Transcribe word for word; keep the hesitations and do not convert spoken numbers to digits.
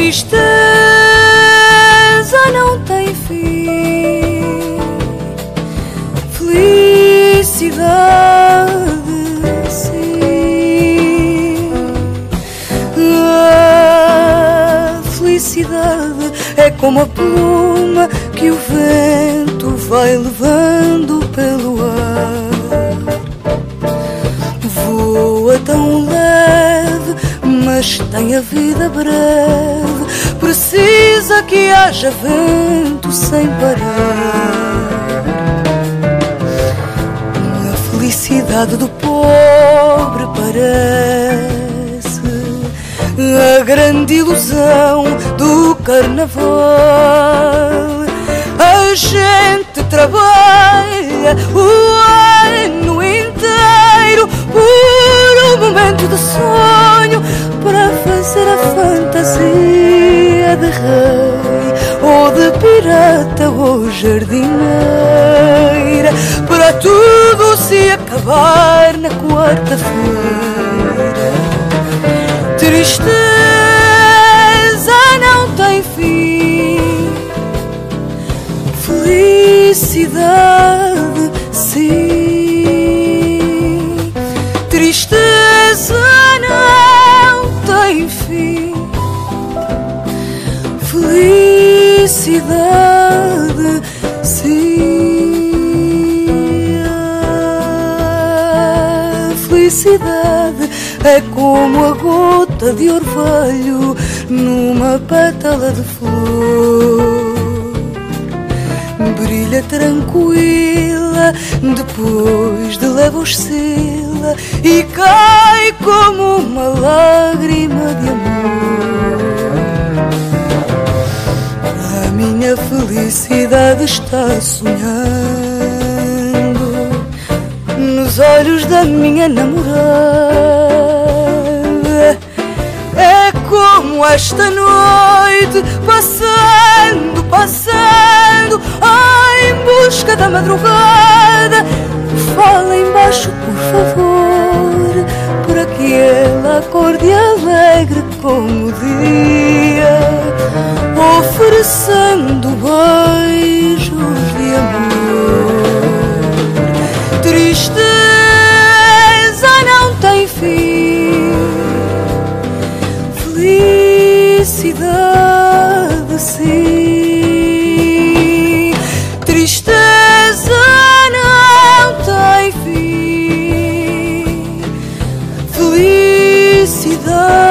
Tristeza não tem fim, felicidade sim. A felicidade é como a pluma que o vento vai levando pelo ar. Voa tão leve, mas tem a vida breve, precisa que haja vento sem parar. A felicidade do pobre parece a grande ilusão do carnaval. A gente trabalha o ano inteiro por um momento de sonho, para fazer a fantasia de rei ou de pirata ou jardineira, para tudo se acabar na quarta-feira. Tristeza não tem fim, felicidade sim. Tristeza não tem fim, felicidade sim. A felicidade é como a gota de orvalho numa pétala de flor. Brilha tranquila, depois de leve oscila e cai como uma lágrima de amor. A minha felicidade está sonhando nos olhos da minha namorada. É como esta noite, passando, passando, ai, em busca da madrugada. Fala embaixo, por favor, para que ela acorde alegre como o dia, oferecendo beijos de amor. Tristeza não tem fim, felicidade sim. Tristeza não tem fim, felicidade